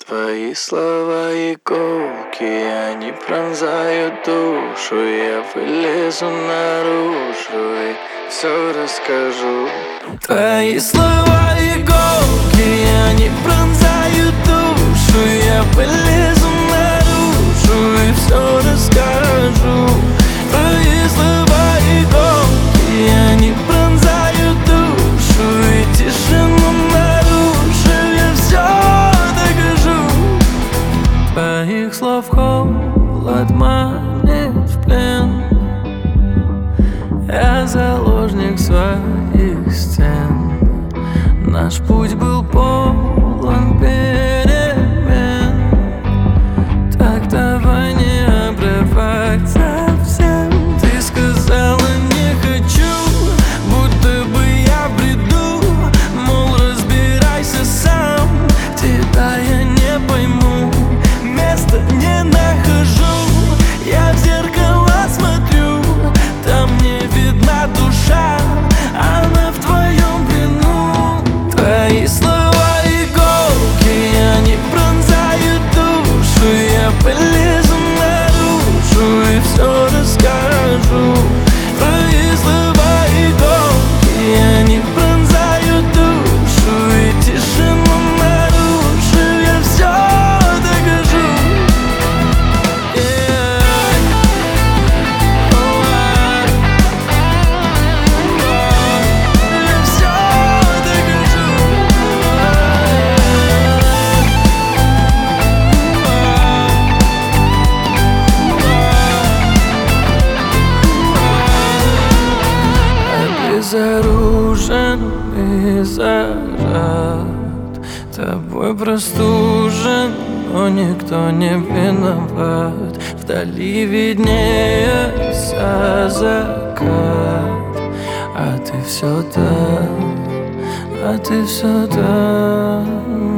Твои слова иголки, они пронзают душу. Я вылезу наружу и все расскажу. Твои слова иголки, они пронзают душу. Я вылезу наружу и все расскажу. Твои слова иголки, они пронзают душу. И тишину нарушив, я все докажу. Твоих слов холод манит в плен. Я заложник своих стен. Наш путь был полон перемен. Так давай не обрывать совсем. Ты сказала не хочу, будто бы я бреду. Мол, разбирайся сам, тебя я не пойму. Места не нахожу, я в зеркало смотрю. Там не видна душа, она в твоем плену. Твои слова иголки, они пронзают душу. Я полезу наружу и все расскажу. Твои слова иголки, они пронзают душу. И тишину нарушив, я все докажу. Я все докажу. Безоружен и зажат, тобой простужен, но никто не виноват. Вдали виднеется закат, а ты все там, а ты все там.